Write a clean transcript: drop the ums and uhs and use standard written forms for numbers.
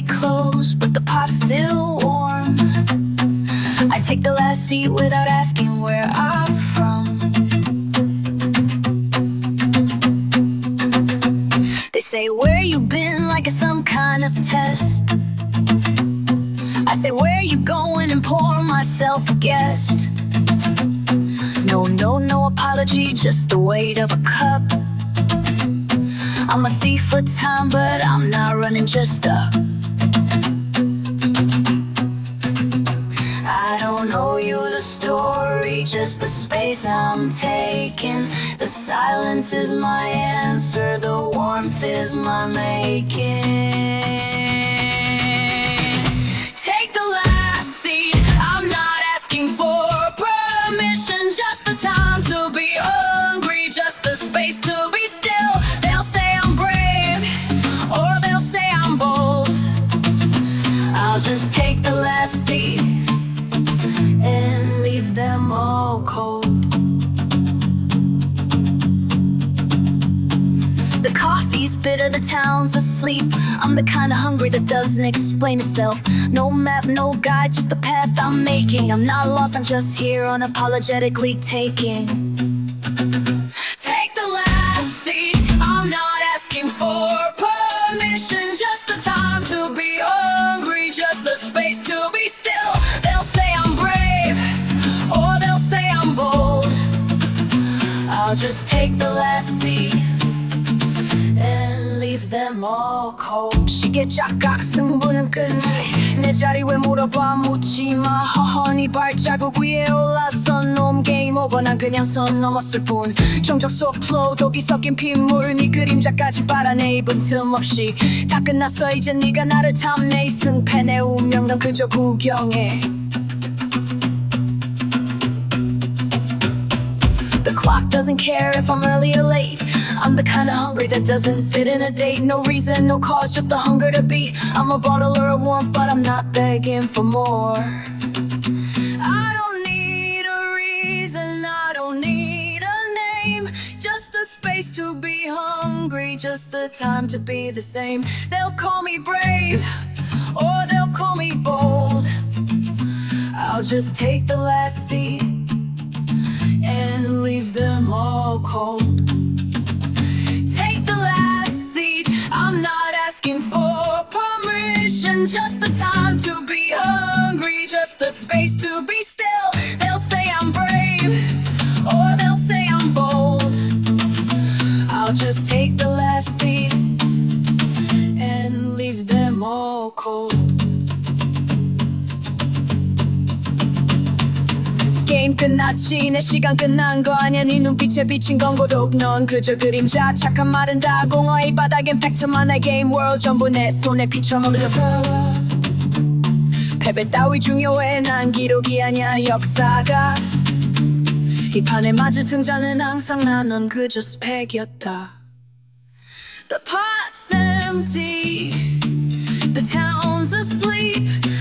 street closed, but the pot's still warm. I take the last seat without asking where I'm from. They say, where you been, like it's some kind of test. I say, where you going, and pour myself a guest. No apology, just the weight of a cup. I'm a thief for time, but I'm not running just up. I don't owe you the story, just the space I'm taking. The silence is my answer, the warmth is my making. Take the last seat, I'm not asking for permission, just the time to be hungry, just the space to be still. They'll say I'm brave, or they'll say I'm bold. I'll just take the last seat and leave them all cold. The coffee's bitter, the town's asleep. I'm the kind of hungry that doesn't explain itself. No map, no guide, just the path I'm making. I'm not lost, I'm just here unapologetically taking. Take the last seat, I'm not asking for permission, just the time to be hungry, just the space to be still. They'll say I'm brave, or they'll say I'm bold. I'll just take the last seat and leave them all cold. 시계 짝각 승부는 끝나리. 내 자리 왜 물어봐 묻지마. 허허니 발자국 위에 올라서 놈 게임 오버. 난 그냥 선 넘었을 뿐. 정적 속 플로우 독이 섞인 핏물. 네 그림자까지 빨아내 입은 틈없이. 다 끝났어 이제 네가 나를 탐내. 이 승패 내 운명 넌 그저 구경해. The clock doesn't care if I'm early or late. I'm the kind of hungry that doesn't fit in a date. No reason, no cause, just the hunger to be. I'm a bottler of warmth, but I'm not begging for more. I don't need a reason, I don't need a name. Just the space to be hungry, just the time to be the same. They'll call me brave, or they'll call me bold. I'll just take the last seat and leave them all cold. Take the last seat, I'm not asking for permission, just the time to be hungry, just the space to be still. They'll say I'm brave, or they'll say I'm bold. I'll just take the last seat and leave them all cold. 게임 끝났지 내 시간 끝난 거 아니야. 네 눈빛에 비친 건 고독 넌 그저 그림자. 착한 말은 다 공허 이 바닥엔 팩트만 내 게임 월드 전부 내 손에 피쳐먹어. 패배 따위 중요해 난 기록이 아니야 역사가. 이 판에 맞은 승자는 항상 난 넌 그저 스펙이었다. The pot's empty, the town's asleep.